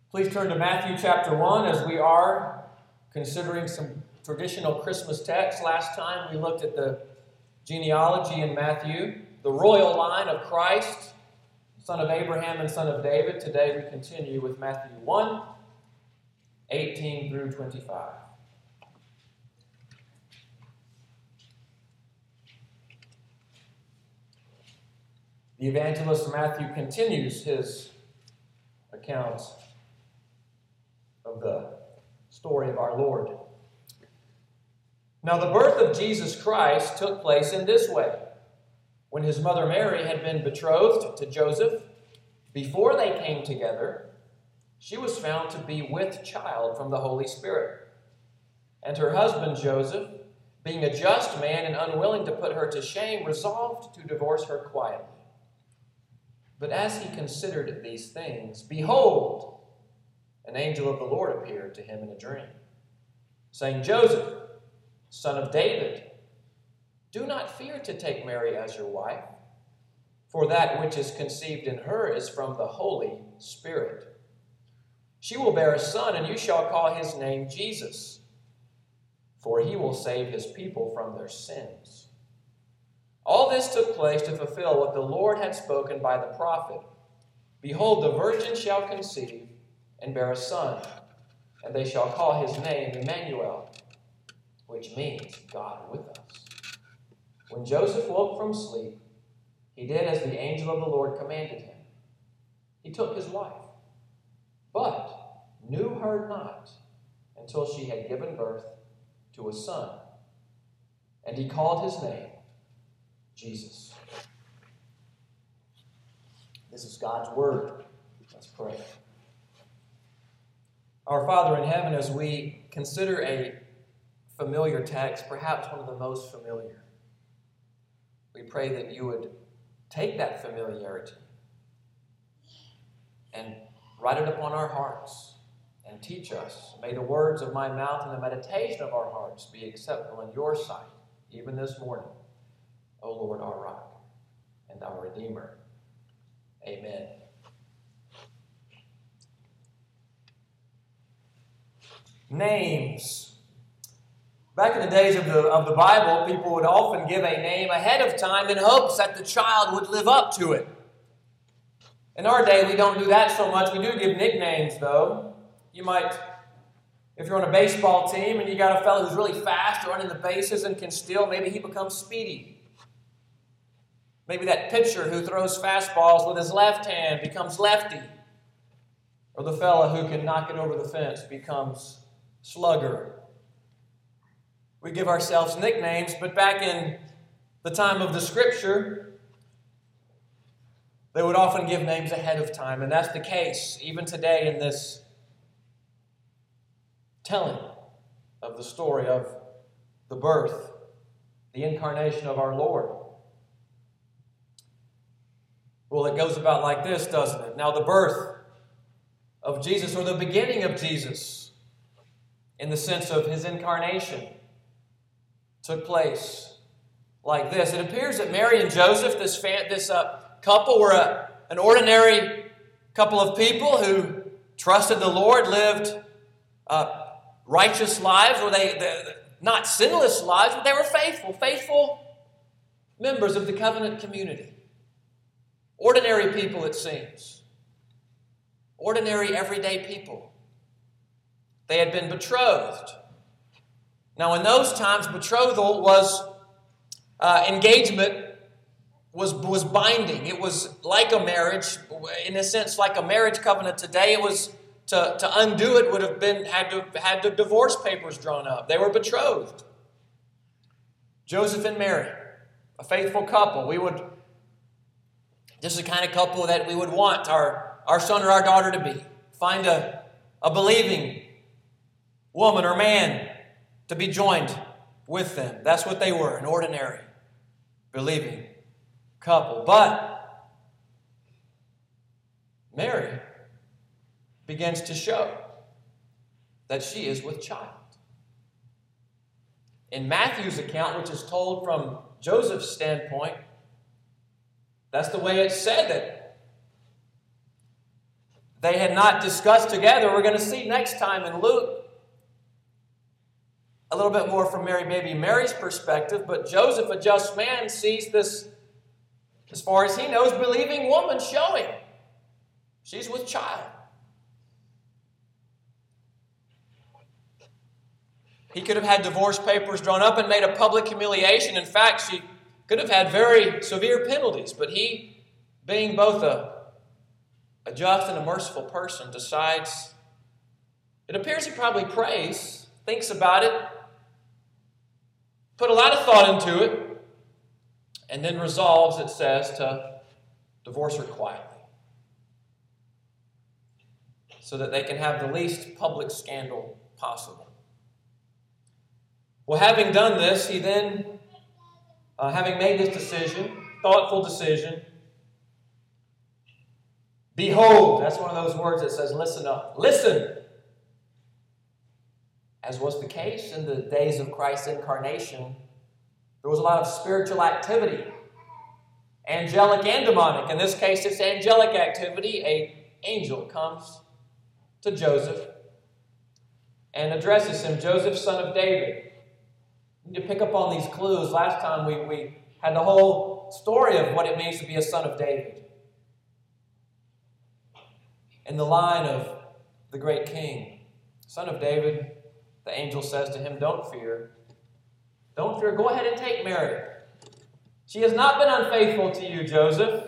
Please turn to Matthew chapter 1 as we are considering some traditional Christmas texts. Last time we looked at the genealogy in Matthew, the royal line of Christ, son of Abraham and son of David. Today we continue with Matthew 1, 18 through 25. The evangelist Matthew continues his account of the story of our Lord. Now the birth of Jesus Christ took place in this way. When his mother Mary had been betrothed to Joseph, before they came together, she was found to be with child from the Holy Spirit. And her husband Joseph, being a just man and unwilling to put her to shame, resolved to divorce her quietly. But as he considered these things, behold, an angel of the Lord appeared to him in a dream, saying, Joseph, son of David, do not fear to take Mary as your wife, for that which is conceived in her is from the Holy Spirit. She will bear a son, and you shall call his name Jesus, for he will save his people from their sins. All this took place to fulfill what the Lord had spoken by the prophet. Behold, the virgin shall conceive and bear a son, and they shall call his name Emmanuel, which means God with us. When Joseph woke from sleep, he did as the angel of the Lord commanded him. He took his wife, but knew her not until she had given birth to a son, and he called his name Jesus. This is God's word. Let's pray. Our Father in heaven, as we consider a familiar text, perhaps one of the most familiar, we pray that you would take that familiarity and write it upon our hearts and teach us. May the words of my mouth and the meditation of our hearts be acceptable in your sight, even this morning, O Lord, our rock and our Redeemer. Amen. Names. Back in the days of the Bible, people would often give a name ahead of time in hopes that the child would live up to it. In our day, we don't do that so much. We do give nicknames, though. You might, if you're on a baseball team and you got a fellow who's really fast running the bases and can steal, maybe he becomes Speedy. Maybe that pitcher who throws fastballs with his left hand becomes Lefty. Or the fellow who can knock it over the fence becomes Slugger. We give ourselves nicknames, but back in the time of the Scripture, they would often give names ahead of time, and that's the case even today in this telling of the story of the birth, the incarnation of our Lord. Well, it goes about like this, doesn't it? Now, the birth of Jesus, or the beginning of Jesus, in the sense of his incarnation, took place like this. It appears that Mary and Joseph, this couple, were an ordinary couple of people who trusted the Lord, lived righteous lives, or they not sinless lives, but they were faithful members of the covenant community. Ordinary people, it seems. Ordinary, everyday people. They had been betrothed. Now, in those times, betrothal was engagement was binding. It was like a marriage, in a sense, like a marriage covenant today. It was to undo it would have been had the divorce papers drawn up. They were betrothed. Joseph and Mary, a faithful couple. This is the kind of couple that we would want our son or our daughter to be. Find a believing woman or man to be joined with them. That's what they were, an ordinary, believing couple. But Mary begins to show that she is with child. In Matthew's account, which is told from Joseph's standpoint, that's the way it's said, that they had not discussed together. We're going to see next time in Luke a little bit more from baby Mary's perspective, but Joseph, a just man, sees this, as far as he knows, believing woman showing she's with child. He could have had divorce papers drawn up and made a public humiliation. In fact, she could have had very severe penalties, but he, being both a just and a merciful person, decides, it appears he probably prays, thinks about it, put a lot of thought into it, and then resolves, it says, to divorce her quietly so that they can have the least public scandal possible. Well, having done this, he then, having made this decision, thoughtful decision, behold, that's one of those words that says, listen up. Listen! As was the case in the days of Christ's incarnation, there was a lot of spiritual activity, angelic and demonic. In this case, it's angelic activity. An angel comes to Joseph and addresses him, Joseph, son of David. You need to pick up on these clues. Last time we had the whole story of what it means to be a son of David. In the line of the great king, son of David, the angel says to him, don't fear. Don't fear. Go ahead and take Mary. She has not been unfaithful to you, Joseph.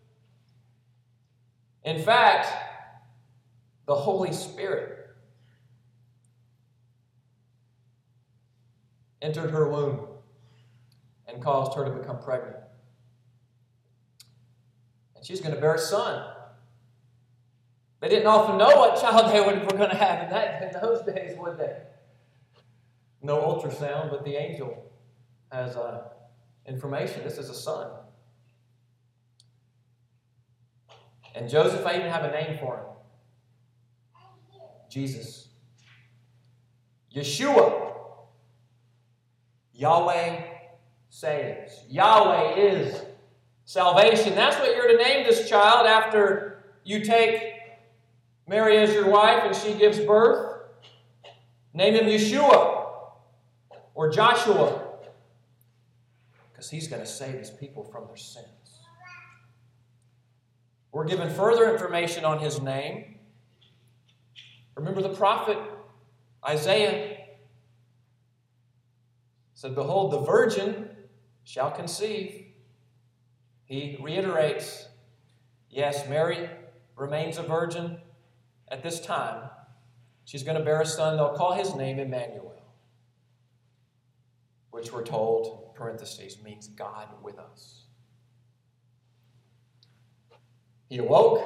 In fact, the Holy Spirit entered her womb and caused her to become pregnant. And she's going to bear a son. They didn't often know what child they were going to have in those days, would they? No ultrasound, but the angel has information. This is a son. And Joseph, I even have a name for him. Jesus. Yeshua. Yahweh saves. Yahweh is salvation. That's what you're to name this child after you take Mary as your wife and she gives birth. Name him Yeshua or Joshua, because he's going to save his people from their sins. We're given further information on his name. Remember the prophet Isaiah said, behold, the virgin shall conceive. He reiterates, yes, Mary remains a virgin at this time. She's going to bear a son. They'll call his name Emmanuel, which we're told, parentheses, means God with us. He awoke,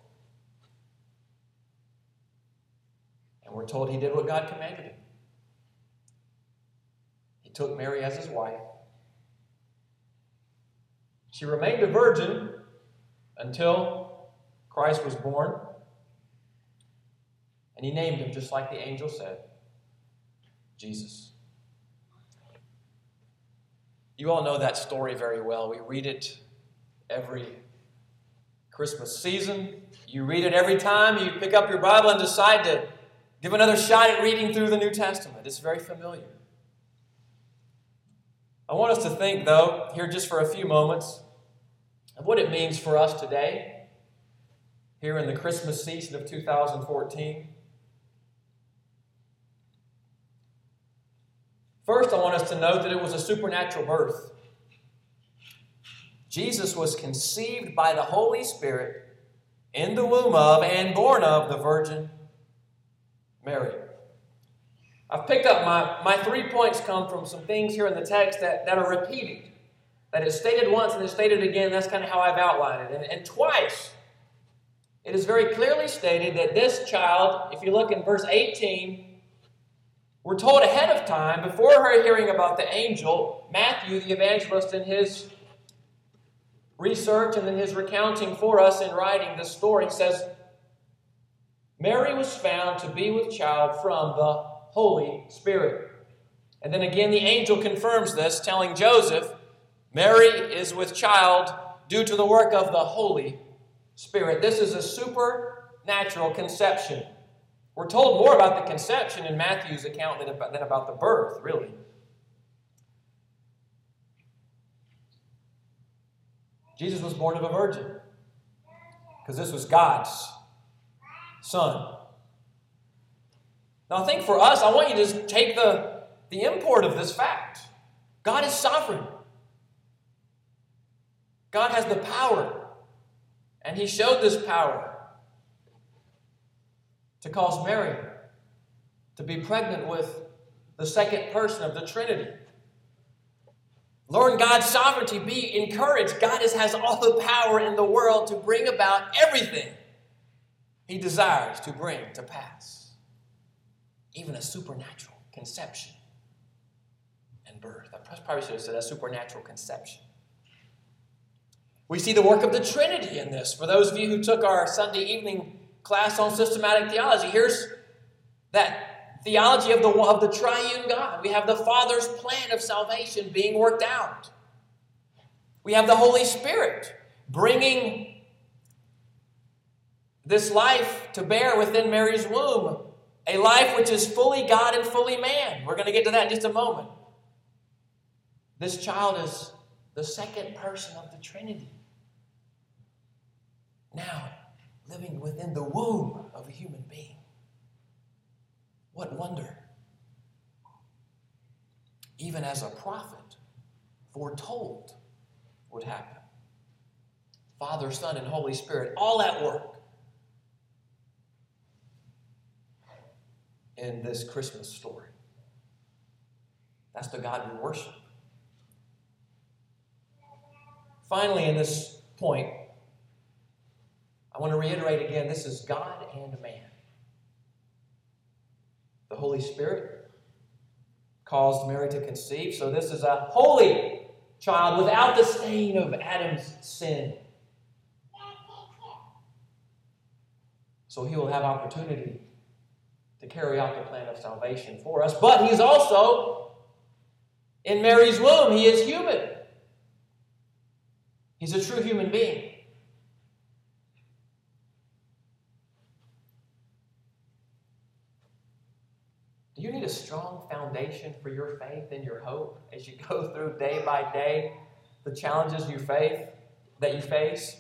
and we're told he did what God commanded him. He took Mary as his wife. She remained a virgin until Christ was born, and he named him just like the angel said, Jesus. You all know that story very well. We read it every Christmas season. You read it every time you pick up your Bible and decide to give another shot at reading through the New Testament. It's very familiar. I want us to think, though, here just for a few moments, of what it means for us today, here in the Christmas season of 2014. First, I want us to note that it was a supernatural birth. Jesus was conceived by the Holy Spirit in the womb of and born of the Virgin Mary. I've picked up my 3 points come from some things here in the text that are repeated. That is stated once and is stated again. That's kind of how I've outlined it. And twice, it is very clearly stated that this child, if you look in verse 18, we're told ahead of time, before her hearing about the angel, Matthew, the evangelist, in his research and in his recounting for us in writing this story, says, Mary was found to be with child from the Holy Spirit. And then again, the angel confirms this, telling Joseph, Mary is with child due to the work of the Holy Spirit. This is a supernatural supernatural conception. We're told more about the conception in Matthew's account than about the birth, really. Jesus was born of a virgin because this was God's Son. Now I think for us, I want you to just take the import of this fact. God is sovereign. God has the power, and He showed this power to cause Mary to be pregnant with the second person of the Trinity. Lord God's sovereignty, be encouraged. God has all the power in the world to bring about everything He desires to bring to pass. Even a supernatural conception and birth. I probably should have said a supernatural conception. We see the work of the Trinity in this. For those of you who took our Sunday evening class on systematic theology, here's that theology of the triune God. We have the Father's plan of salvation being worked out. We have the Holy Spirit bringing this life to bear within Mary's womb, a life which is fully God and fully man. We're going to get to that in just a moment. This child is the second person of the Trinity. Now, living within the womb of a human being. What wonder. Even as a prophet foretold would happen. Father, Son, and Holy Spirit, all at work in this Christmas story. That's the God we worship. Finally, in this point, I want to reiterate again, this is God and man. The Holy Spirit caused Mary to conceive, so this is a holy child without the stain of Adam's sin. So he will have opportunity to carry out the plan of salvation for us. But he's also, in Mary's womb, he is human. He's a true human being. Do you need a strong foundation for your faith and your hope as you go through day by day the challenges that you face?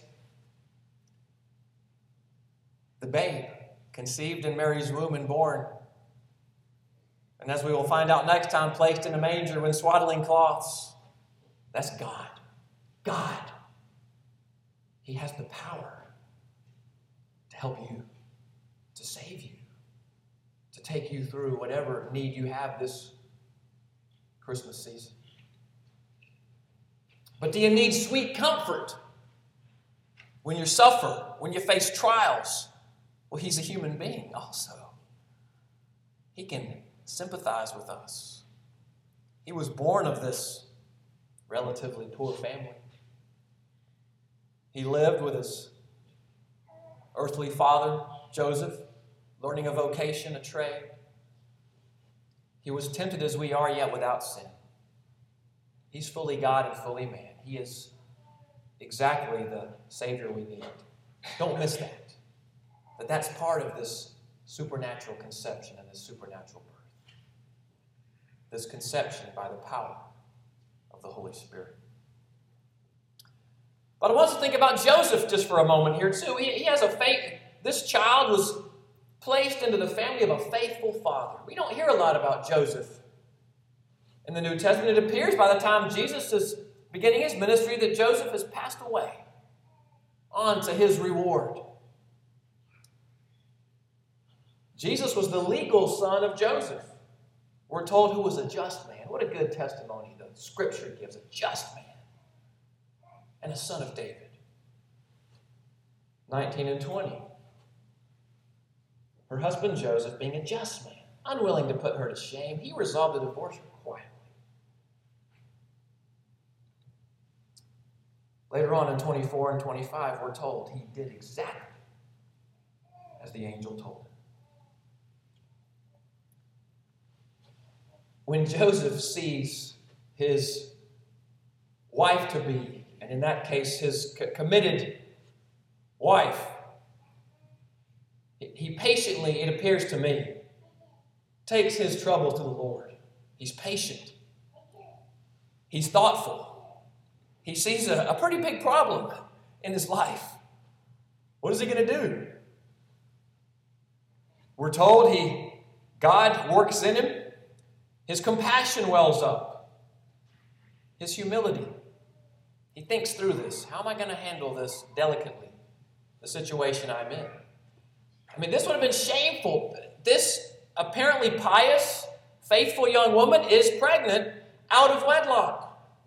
The babe conceived in Mary's womb and born, and as we will find out next time, placed in a manger with swaddling cloths. That's God. God. He has the power to help you, to save you, to take you through whatever need you have this Christmas season. But do you need sweet comfort when you suffer, when you face trials? Well, he's a human being also. He can sympathize with us. He was born of this relatively poor family. He lived with his earthly father, Joseph, learning a vocation, a trade. He was tempted as we are, yet without sin. He's fully God and fully man. He is exactly the Savior we need. Don't miss that. But that's part of this supernatural conception and this supernatural birth. This conception by the power of the Holy Spirit. But I want us to think about Joseph just for a moment here too. He has a faith. This child was placed into the family of a faithful father. We don't hear a lot about Joseph in the New Testament. It appears by the time Jesus is beginning his ministry that Joseph has passed away on to his reward. Jesus was the legal son of Joseph. We're told who was a just man. What a good testimony the Scripture gives. A just man and a son of David. 19 and 20. Her husband Joseph, being a just man, unwilling to put her to shame, he resolved to divorce her quietly. Later on in 24 and 25, we're told he did exactly as the angel told him. When Joseph sees his wife-to-be, and in that case his committed wife, He patiently, it appears to me, takes his trouble to the Lord. He's patient. He's thoughtful. He sees a pretty big problem in his life. What is he going to do? We're told God works in him. His compassion wells up. His humility. He thinks through this. How am I going to handle this delicately? The situation I'm in. I mean, this would have been shameful. This apparently pious, faithful young woman is pregnant out of wedlock.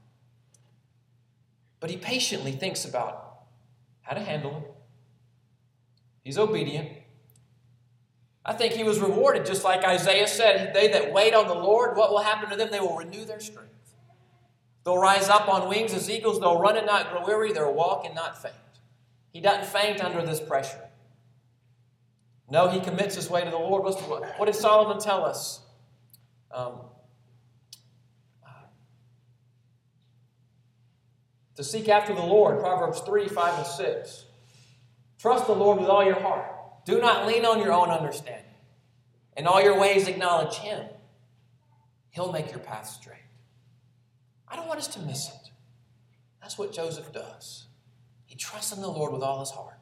But he patiently thinks about how to handle it. He's obedient. I think he was rewarded, just like Isaiah said, they that wait on the Lord, what will happen to them? They will renew their strength. They'll rise up on wings as eagles. They'll run and not grow weary. They'll walk and not faint. He doesn't faint under this pressure. No, he commits his way to the Lord. What did Solomon tell us? To seek after the Lord, Proverbs 3, 5, and 6. Trust the Lord with all your heart. Do not lean on your own understanding. In all your ways acknowledge him. He'll make your path straight. I don't want us to miss it. That's what Joseph does. He trusts in the Lord with all his heart.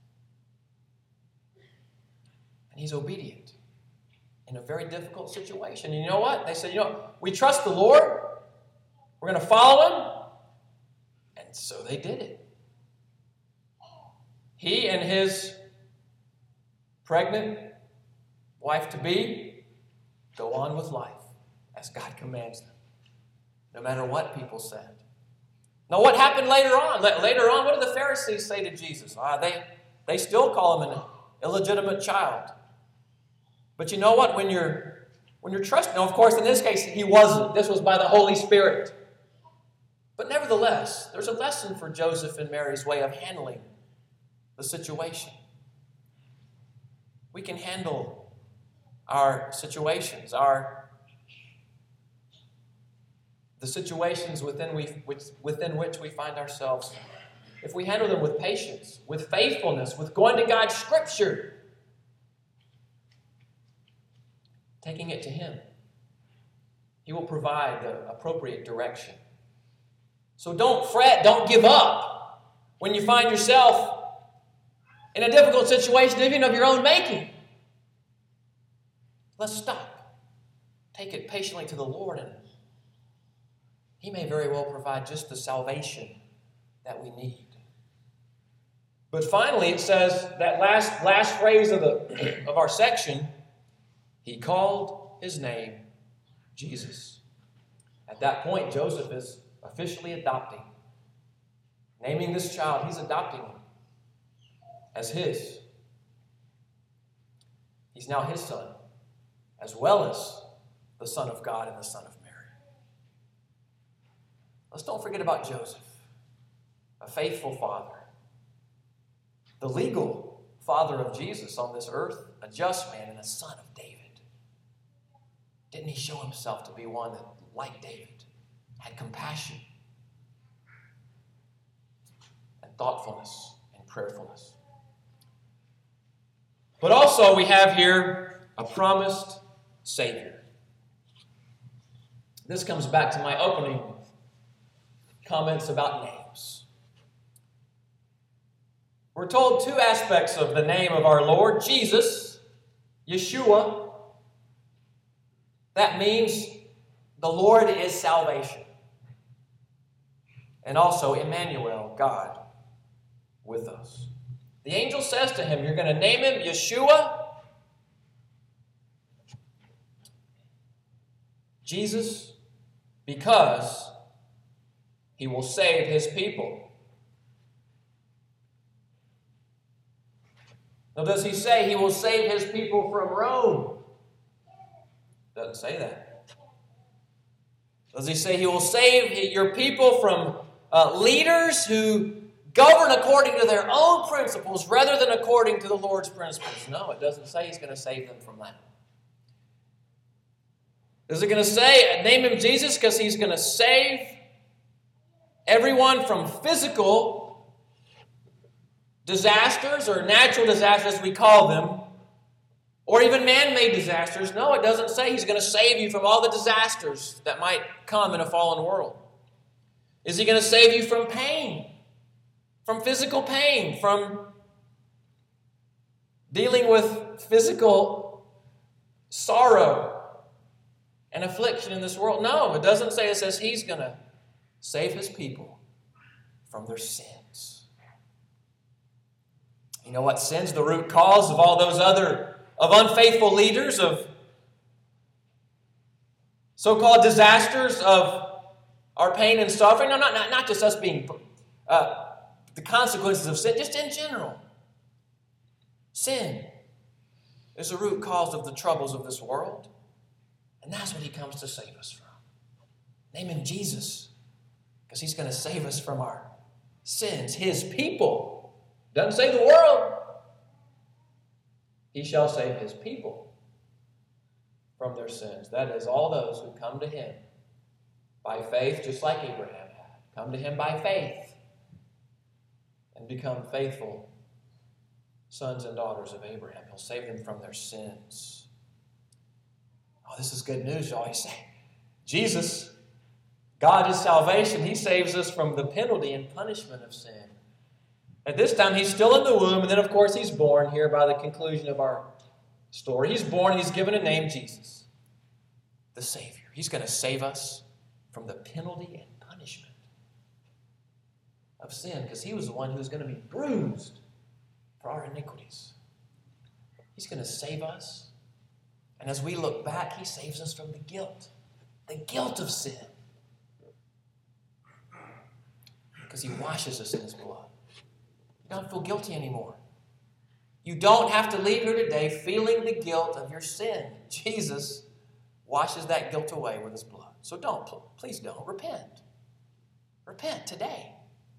And he's obedient in a very difficult situation. And you know what? They said, we trust the Lord. We're going to follow him. And so they did it. He and his pregnant wife-to-be go on with life as God commands them, no matter what people said. Now, what happened later on? Later on, what did the Pharisees say to Jesus? They still call him an illegitimate child. But you know what? When you're trusting, now, of course, in this case, he wasn't. This was by the Holy Spirit. But nevertheless, there's a lesson for Joseph and Mary's way of handling the situation. We can handle our situations, the situations within which we find ourselves. If we handle them with patience, with faithfulness, with going to God's Scripture, taking it to him, he will provide the appropriate direction. So don't fret, don't give up when you find yourself in a difficult situation, even of your own making. Let's stop. Take it patiently to the Lord, and he may very well provide just the salvation that we need. But finally, it says that last phrase of our section, he called his name Jesus. At that point, Joseph is officially adopting. Naming this child, he's adopting him as his. He's now his son, as well as the Son of God and the Son of Mary. Let's don't forget about Joseph, a faithful father, the legal father of Jesus on this earth, a just man and a son of David. Didn't he show himself to be one that, like David, had compassion and thoughtfulness and prayerfulness? But also we have here a promised Savior. This comes back to my opening comments about names. We're told two aspects of the name of our Lord, Jesus, Yeshua. That means the Lord is salvation. And also Emmanuel, God with us. The angel says to him, you're going to name him Yeshua, Jesus, because he will save his people. Now, does he say he will save his people from Rome? Doesn't say that. Does he say he will save your people from leaders who govern according to their own principles rather than according to the Lord's principles? No, it doesn't say he's going to save them from that. Is it going to say, name him Jesus because he's going to save everyone from physical disasters or natural disasters, we call them, or even man-made disasters. No, it doesn't say He's going to save you from all the disasters that might come in a fallen world. Is He going to save you from pain? From physical pain? From dealing with physical sorrow and affliction in this world? No, it doesn't say. It says He's going to save His people from their sins. You know what? Sin's the root cause of all those of unfaithful leaders, of so-called disasters, of our pain and suffering. No, not just us being the consequences of sin, just in general. Sin is the root cause of the troubles of this world. And that's what He comes to save us from. Name Him Jesus, because He's going to save us from our sins. His people. Doesn't say the world. He shall save His people from their sins. That is, all those who come to Him by faith, just like Abraham had. Come to Him by faith and become faithful sons and daughters of Abraham. He'll save them from their sins. Oh, this is good news, y'all. You say, Jesus, God is salvation. He saves us from the penalty and punishment of sin. At this time, He's still in the womb, and then, of course, He's born here by the conclusion of our story. He's born, and He's given a name, Jesus, the Savior. He's going to save us from the penalty and punishment of sin, because He was the one who was going to be bruised for our iniquities. He's going to save us. And as we look back, He saves us from the guilt of sin. Because He washes us in His blood. You don't feel guilty anymore. You don't have to leave here today feeling the guilt of your sin. Jesus washes that guilt away with His blood. So please don't. Repent. Repent today.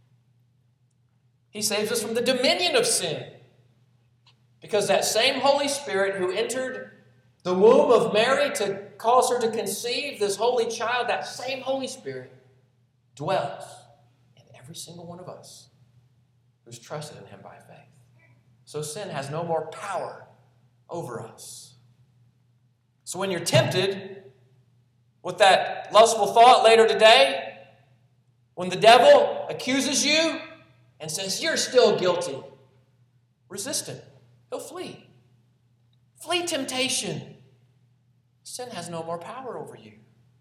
He saves us from the dominion of sin. Because that same Holy Spirit who entered the womb of Mary to cause her to conceive this holy child, that same Holy Spirit dwells in every single one of us who's trusted in Him by faith. So sin has no more power over us. So when you're tempted with that lustful thought later today, when the devil accuses you and says you're still guilty, resist him. He'll flee. Flee temptation. Sin has no more power over you.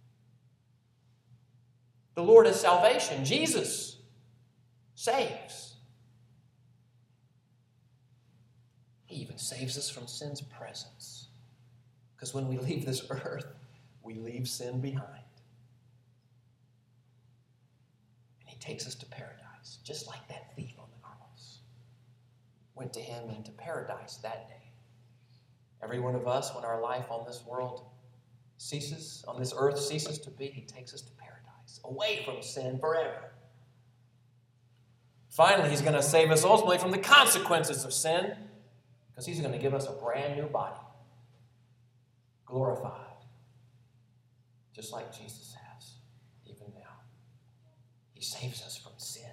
The Lord is salvation. Jesus saves. He even saves us from sin's presence. Because when we leave this earth, we leave sin behind. And He takes us to paradise, just like that thief on the cross went to Him into paradise that day. Every one of us, when our life on this world ceases, on this earth ceases to be, He takes us to paradise, away from sin forever. Finally, He's going to save us ultimately from the consequences of sin, because He's going to give us a brand new body, glorified, just like Jesus has, even now. He saves us from sin.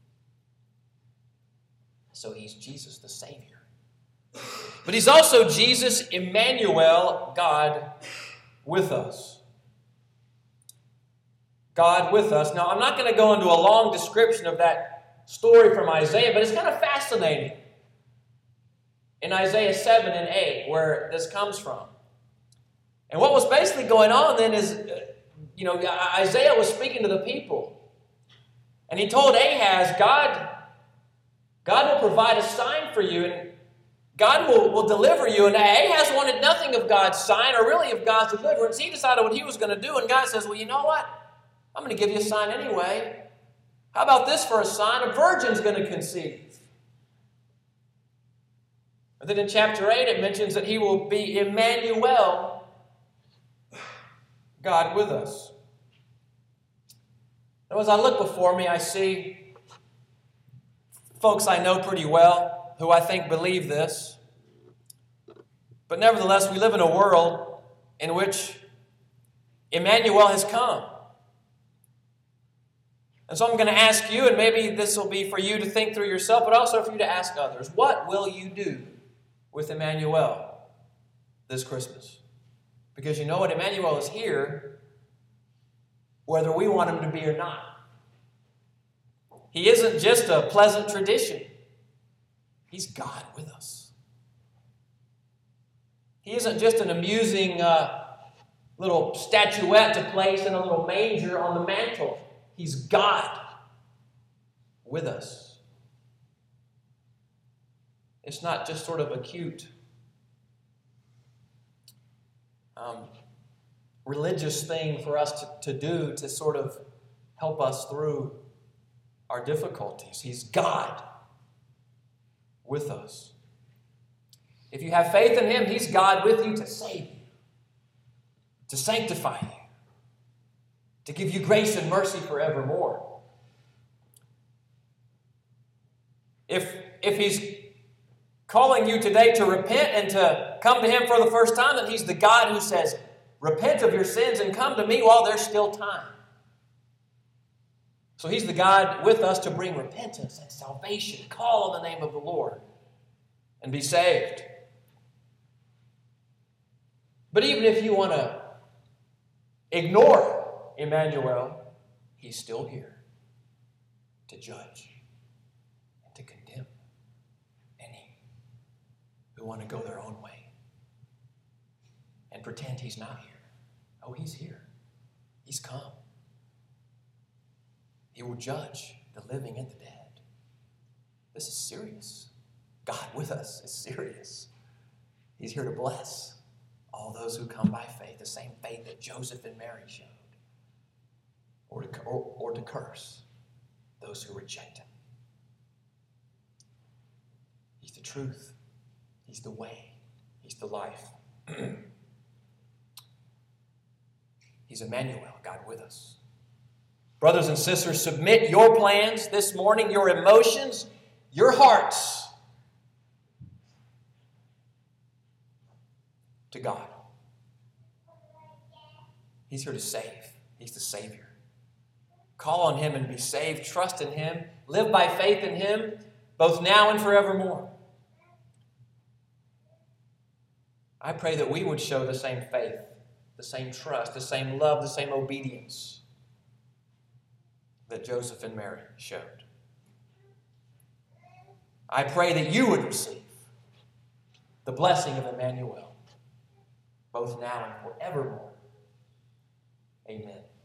So He's Jesus the Savior. But He's also Jesus, Emmanuel, God with us. God with us. Now, I'm not going to go into a long description of that story from Isaiah, but it's kind of fascinating. In Isaiah 7 and 8, where this comes from. And what was basically going on then is, Isaiah was speaking to the people. And he told Ahaz, God will provide a sign for you, and God will deliver you. And Ahaz wanted nothing of God's sign, or really of God's deliverance. He decided what he was going to do, and God says, well, you know what? I'm going to give you a sign anyway. How about this for a sign? A virgin's going to conceive. And then in chapter 8, it mentions that He will be Emmanuel, God with us. Now, as I look before me, I see folks I know pretty well who I think believe this. But nevertheless, we live in a world in which Emmanuel has come. And so I'm going to ask you, and maybe this will be for you to think through yourself, but also for you to ask others, what will you do with Emmanuel? this Christmas. Because you know what? Emmanuel is here whether we want him to be or not. He isn't just a pleasant tradition. He's God with us. He isn't just an amusing little statuette to place in a little manger on the mantle. He's God with us. It's not just sort of a cute religious thing for us to do to sort of help us through our difficulties. He's God with us. If you have faith in him, he's God with you to save you, to sanctify you, to give you grace and mercy forevermore. If he's calling you today to repent and to come to him for the first time, then he's the God who says, repent of your sins and come to me while there's still time. So he's the God with us to bring repentance and salvation. Call on the name of the Lord and be saved. But even if you want to ignore Emmanuel, he's still here to judge and to condemn any who want to go their own way and pretend he's not here. Oh, he's here. He's come. He will judge the living and the dead. This is serious. God with us is serious. He's here to bless all those who come by faith, the same faith that Joseph and Mary showed, or to curse those who reject him. He's the truth. He's the way. He's the life. He's Emmanuel, God with us. Brothers and sisters, submit your plans this morning, your emotions, your hearts to God. He's here to save. He's the Savior. Call on him and be saved. Trust in him. Live by faith in him, both now and forevermore. I pray that we would show the same faith, the same trust, the same love, the same obedience that Joseph and Mary showed. I pray that you would receive the blessing of Emmanuel, both now and forevermore. Amen.